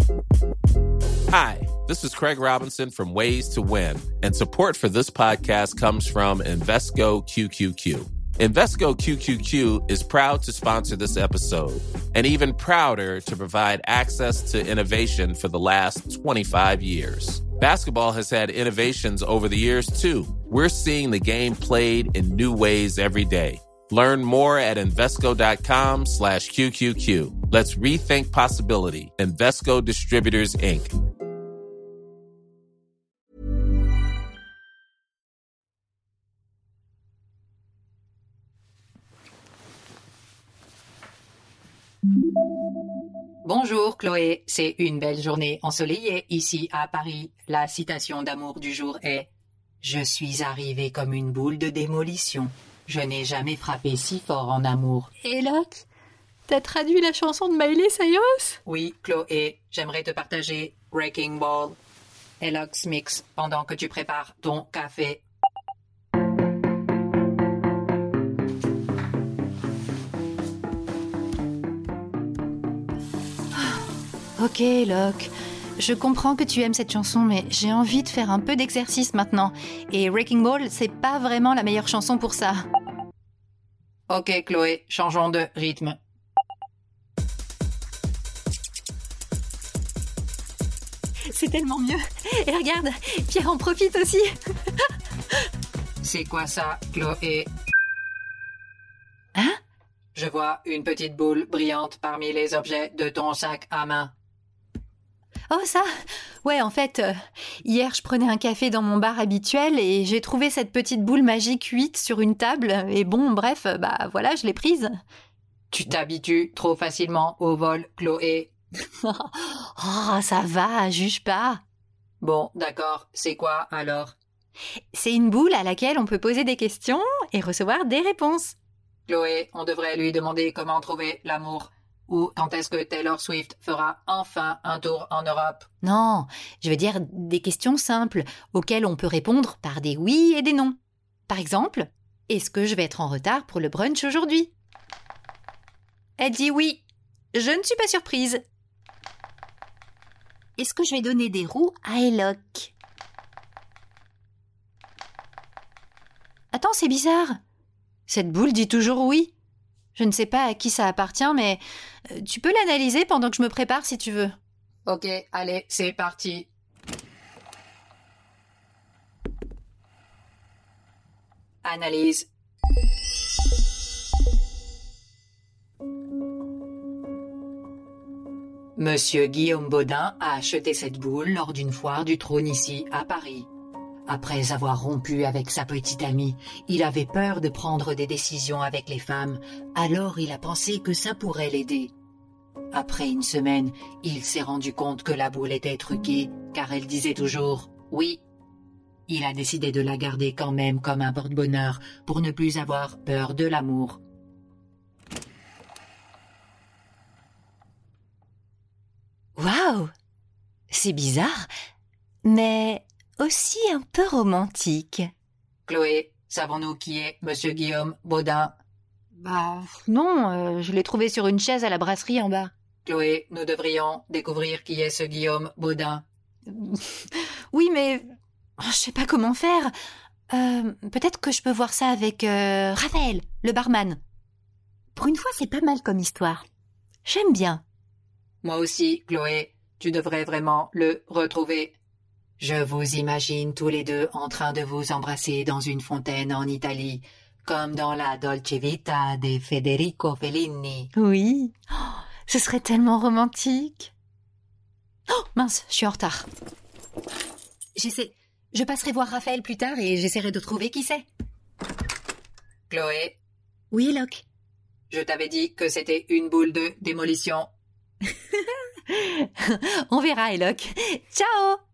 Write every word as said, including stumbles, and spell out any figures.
Hi, this is Craig Robinson from Ways to Win, and support for this podcast comes from Invesco Q Q Q. Invesco Q Q Q is proud to sponsor this episode, and even prouder to provide access to innovation for the last twenty-five years. Basketball has had innovations over the years, too. We're seeing the game played in new ways every day. Learn more at Invesco.com slash QQQ. Let's rethink possibility. Invesco Distributors, Incorporated. Bonjour Chloé, c'est une belle journée ensoleillée ici à Paris. La citation d'amour du jour est « Je suis arrivée comme une boule de démolition. Je n'ai jamais frappé si fort en amour. » Et Locke, t'as traduit la chanson de Miley Cyrus? Oui, Chloé, j'aimerais te partager Wrecking Ball. Elox Mix pendant que tu prépares ton café. Ok, Locke. Je comprends que tu aimes cette chanson, mais j'ai envie de faire un peu d'exercice maintenant. Et Wrecking Ball, c'est pas vraiment la meilleure chanson pour ça. Ok, Chloé, changeons de rythme. C'est tellement mieux. Et regarde, Pierre en profite aussi. C'est quoi ça, Chloé? Hein? Je vois une petite boule brillante parmi les objets de ton sac à main. Oh ça? Ouais, en fait, euh, hier je prenais un café dans mon bar habituel et j'ai trouvé cette petite boule magique huit sur une table. Et bon, bref, bah voilà, je l'ai prise. Tu t'habitues trop facilement au vol, Chloé. Oh, ça va, juge pas. Bon, d'accord, c'est quoi alors? C'est une boule à laquelle on peut poser des questions et recevoir des réponses. Chloé, on devrait lui demander comment trouver l'amour. Ou quand est-ce que Taylor Swift fera enfin un tour en Europe? Non, je veux dire des questions simples auxquelles on peut répondre par des oui et des non. Par exemple, est-ce que je vais être en retard pour le brunch aujourd'hui? Elle dit oui. Je ne suis pas surprise. Est-ce que je vais donner des roues à Eloque? Attends, c'est bizarre. Cette boule dit toujours oui. Je ne sais pas à qui ça appartient, mais tu peux l'analyser pendant que je me prépare si tu veux. Ok, allez, c'est parti. Analyse. Monsieur Guillaume Baudin a acheté cette boule lors d'une foire du trône ici, à Paris. Après avoir rompu avec sa petite amie, il avait peur de prendre des décisions avec les femmes, alors il a pensé que ça pourrait l'aider. Après une semaine, il s'est rendu compte que la boule était truquée, car elle disait toujours « oui ». Il a décidé de la garder quand même comme un porte-bonheur pour ne plus avoir peur de l'amour. Waouh! C'est bizarre, mais aussi un peu romantique. Chloé, savons-nous qui est Monsieur Guillaume Baudin? Bah non, euh, je l'ai trouvé sur une chaise à la brasserie en bas. Chloé, nous devrions découvrir qui est ce Guillaume Baudin. Oui, mais oh, je sais pas comment faire. Euh, peut-être que je peux voir ça avec euh, Raphaël, le barman. Pour une fois, c'est pas mal comme histoire. J'aime bien. Moi aussi, Chloé, tu devrais vraiment le retrouver. Je vous imagine tous les deux en train de vous embrasser dans une fontaine en Italie, comme dans la Dolce Vita de Federico Fellini. Oui, oh, ce serait tellement romantique. Oh, mince, je suis en retard. J'essaie. Je passerai voir Raphaël plus tard et j'essaierai de trouver qui c'est. Chloé? Oui, Locke. Je t'avais dit que c'était une boule de démolition. On verra, Eloque. Ciao!